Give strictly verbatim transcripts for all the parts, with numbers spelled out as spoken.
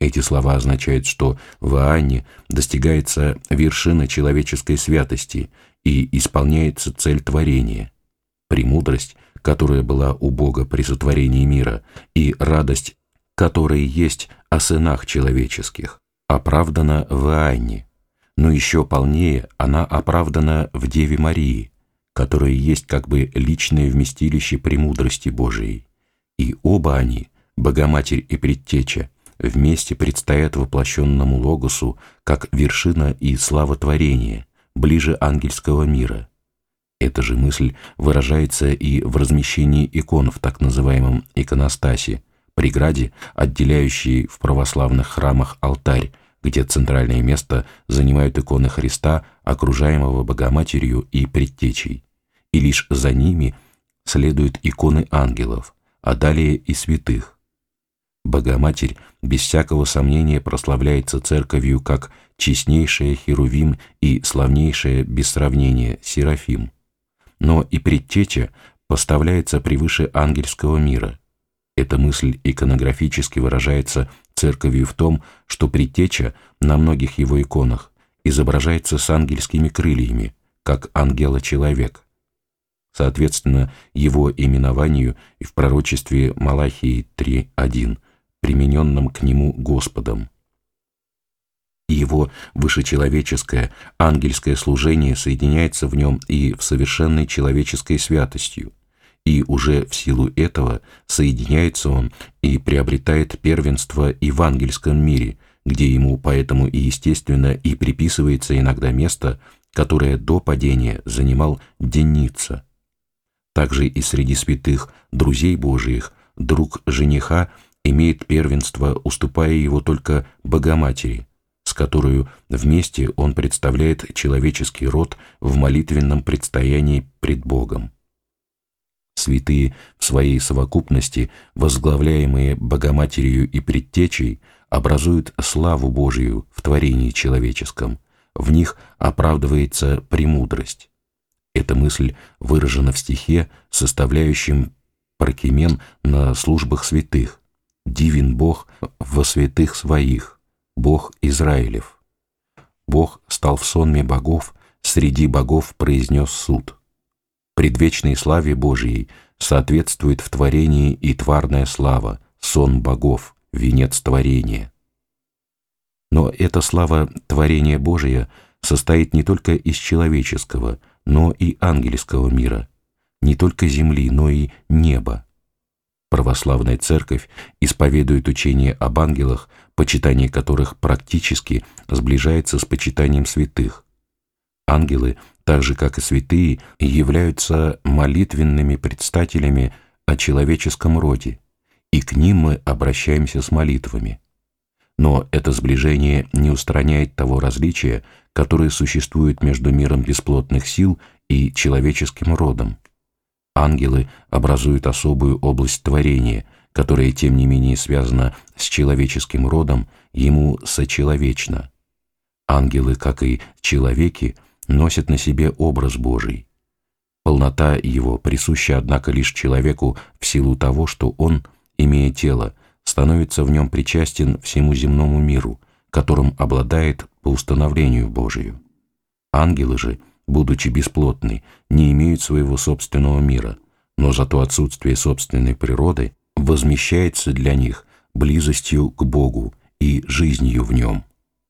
Эти слова означают, что в Иоанне достигается вершина человеческой святости и исполняется цель творения, премудрость, которая была у Бога при сотворении мира, и радость, которая есть о сынах человеческих, оправдана в Иоанне, но еще полнее она оправдана в Деве Марии, которая есть как бы личное вместилище премудрости Божией. И оба они, Богоматерь и Предтеча, вместе предстоят воплощенному Логосу как вершина и слава творения, ближе ангельского мира. Эта же мысль выражается и в размещении икон в так называемом иконостасе, преграде, отделяющей в православных храмах алтарь, где центральное место занимают иконы Христа, окружаемого Богоматерью и Предтечей, и лишь за ними следуют иконы ангелов, а далее и святых. Богоматерь без всякого сомнения прославляется Церковью как честнейшая Херувим и славнейшая без сравнения Серафим. Но и Предтеча поставляется превыше ангельского мира. Эта мысль иконографически выражается Церковью в том, что Предтеча на многих его иконах изображается с ангельскими крыльями, как ангела-человек. Соответственно, его именованию и в пророчестве Малахии три один, примененном к нему Господом. Его вышечеловеческое, ангельское служение соединяется в нем и в совершенной человеческой святостью, и уже в силу этого соединяется он и приобретает первенство и в ангельском мире, где ему поэтому и естественно и приписывается иногда место, которое до падения занимал Деница. Также и среди святых, друзей Божиих, друг жениха имеет первенство, уступая его только Богоматери, с которой вместе он представляет человеческий род в молитвенном предстоянии пред Богом. Святые в своей совокупности, возглавляемые Богоматерью и Предтечей, образуют славу Божию в творении человеческом, в них оправдывается премудрость. Эта мысль выражена в стихе, составляющем прокимен на службах святых: «Дивен Бог во святых своих, Бог Израилев. Бог стал в сонме богов, среди богов произнес суд. Предвечной славе Божией соответствует в творении и тварная слава, сон богов, венец творения». Но эта слава творения Божия состоит не только из человеческого, но и ангельского мира, не только земли, но и неба. Православная Церковь исповедует учение об ангелах, почитание которых практически сближается с почитанием святых. Ангелы, так же как и святые, являются молитвенными предстателями о человеческом роде, и к ним мы обращаемся с молитвами. Но это сближение не устраняет того различия, которое существует между миром бесплотных сил и человеческим родом. Ангелы образуют особую область творения, которая, тем не менее, связана с человеческим родом, ему сочеловечна. Ангелы, как и человеки, носят на себе образ Божий. Полнота его присуща, однако, лишь человеку в силу того, что он, имея тело, становится в нем причастен всему земному миру, которым обладает по установлению Божию. Ангелы же, будучи бесплотны, не имеют своего собственного мира, но зато отсутствие собственной природы возмещается для них близостью к Богу и жизнью в нем.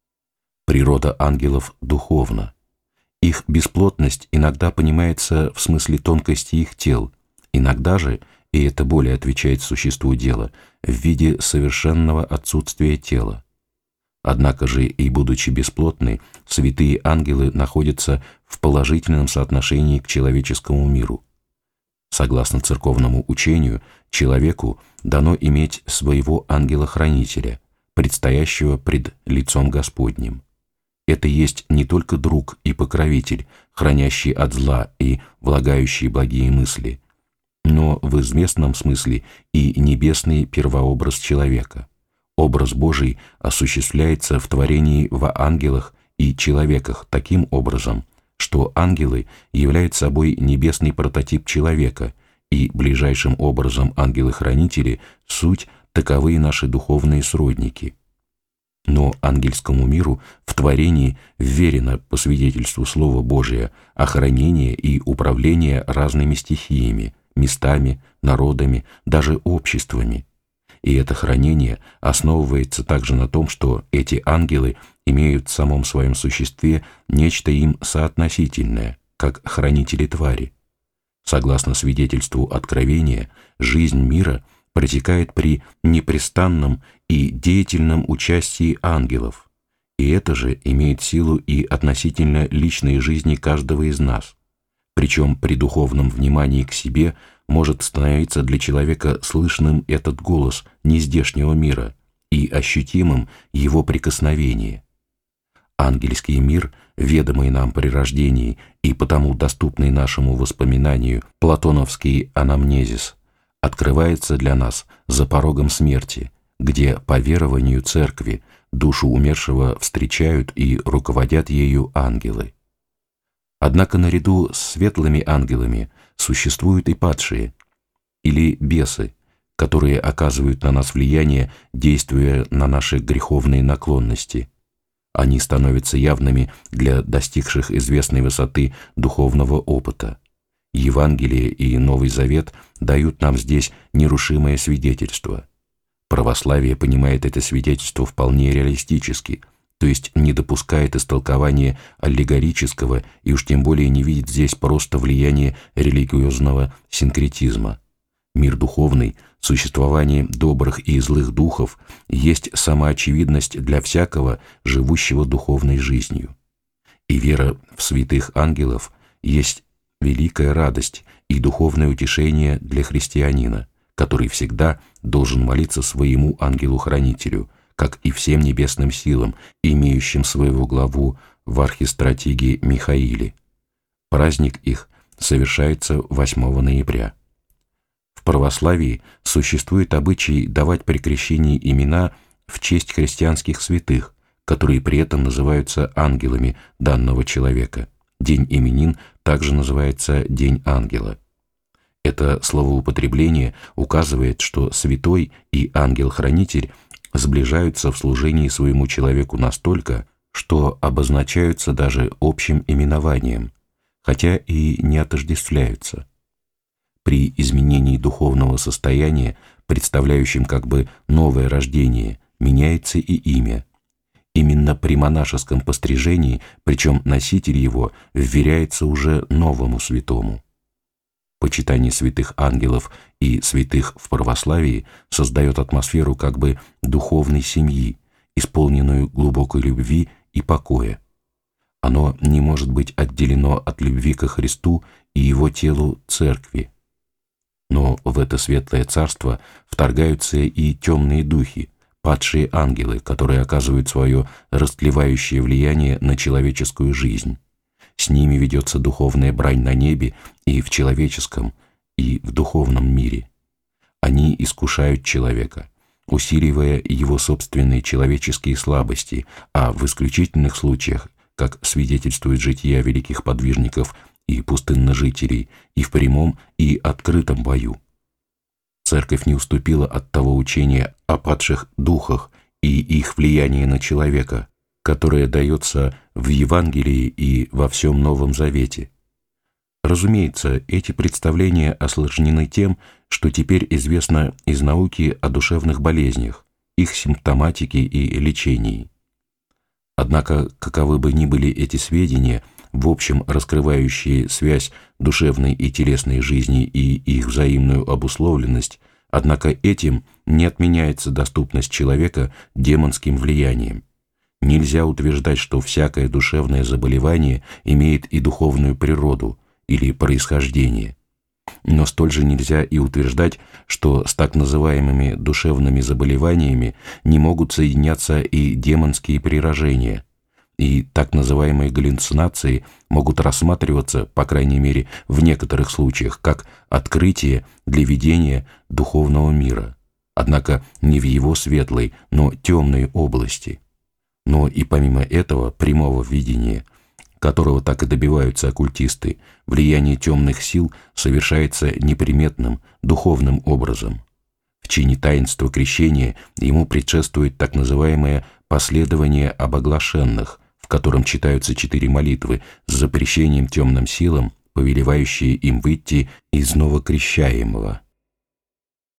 Природа ангелов духовна. Их бесплотность иногда понимается в смысле тонкости их тел, иногда же, и это более отвечает существу дела, в виде совершенного отсутствия тела. Однако же и будучи бесплотны, святые ангелы находятся в положительном соотношении к человеческому миру. Согласно церковному учению, человеку дано иметь своего ангела-хранителя, предстоящего пред лицом Господним. Это есть не только друг и покровитель, хранящий от зла и влагающий благие мысли, но в известном смысле и небесный первообраз человека. Образ Божий осуществляется в творении во ангелах и человеках таким образом, что ангелы являют собой небесный прототип человека, и ближайшим образом ангелы-хранители — суть таковые наши духовные сродники. Но ангельскому миру в творении вверено, по свидетельству Слова Божия, охранение и управление разными стихиями, местами, народами, даже обществами. И это хранение основывается также на том, что эти ангелы имеют в самом своем существе нечто им соотносительное, как хранители твари. Согласно свидетельству Откровения, жизнь мира протекает при непрестанном и деятельном участии ангелов, и это же имеет силу и относительно личной жизни каждого из нас. Причем при духовном внимании к себе может становиться для человека слышным этот голос нездешнего мира и ощутимым его прикосновение. Ангельский мир, ведомый нам при рождении и потому доступный нашему воспоминанию платоновский анамнезис, открывается для нас за порогом смерти, где, по верованию церкви, душу умершего встречают и руководят ею ангелы. Однако наряду с светлыми ангелами существуют и падшие, или бесы, которые оказывают на нас влияние, действуя на наши греховные наклонности. Они становятся явными для достигших известной высоты духовного опыта. Евангелие и Новый Завет дают нам здесь нерушимое свидетельство. Православие понимает это свидетельство вполне реалистически, то есть не допускает истолкования аллегорического и уж тем более не видит здесь просто влияния религиозного синкретизма. Мир духовный, существование добрых и злых духов есть самоочевидность для всякого, живущего духовной жизнью. И вера в святых ангелов есть великая радость и духовное утешение для христианина, который всегда должен молиться своему ангелу-хранителю, как и всем небесным силам, имеющим своего главу в архистратиге Михаиле. Праздник их совершается восьмого ноября. В православии существует обычай давать при крещении имена в честь христианских святых, которые при этом называются ангелами данного человека. День именин также называется День ангела. Это словоупотребление указывает, что святой и ангел-хранитель сближаются в служении своему человеку настолько, что обозначаются даже общим именованием, хотя и не отождествляются. При изменении духовного состояния, представляющем как бы новое рождение, меняется и имя. Именно при монашеском пострижении, причем носитель его вверяется уже новому святому. Почитание святых ангелов и святых в православии создает атмосферу как бы духовной семьи, исполненную глубокой любви и покоя. Оно не может быть отделено от любви ко Христу и Его телу Церкви. Но в это светлое царство вторгаются и темные духи, падшие ангелы, которые оказывают свое растлевающее влияние на человеческую жизнь. С ними ведется духовная брань на небе и в человеческом, и в духовном мире. Они искушают человека, усиливая его собственные человеческие слабости, а в исключительных случаях, как свидетельствует жития великих подвижников и пустынножителей, и в прямом, и открытом бою. Церковь не уступила от того учения о падших духах и их влиянии на человека, которое дается в Евангелии и во всем Новом Завете. Разумеется, эти представления осложнены тем, что теперь известно из науки о душевных болезнях, их симптоматике и лечении. Однако, каковы бы ни были эти сведения, в общем раскрывающие связь душевной и телесной жизни и их взаимную обусловленность, однако этим не отменяется доступность человека демонским влиянием. Нельзя утверждать, что всякое душевное заболевание имеет и духовную природу или происхождение. Но столь же нельзя и утверждать, что с так называемыми душевными заболеваниями не могут соединяться и демонские приражения, и так называемые галлюцинации могут рассматриваться, по крайней мере в некоторых случаях, как открытие для видения духовного мира, однако не в его светлой, но темной области. Но и помимо этого прямого видения, которого так и добиваются оккультисты, влияние темных сил совершается неприметным, духовным образом. В чине таинства крещения ему предшествует так называемое последование об оглашенных, в котором читаются четыре молитвы с запрещением темным силам, повелевающие им выйти из новокрещаемого.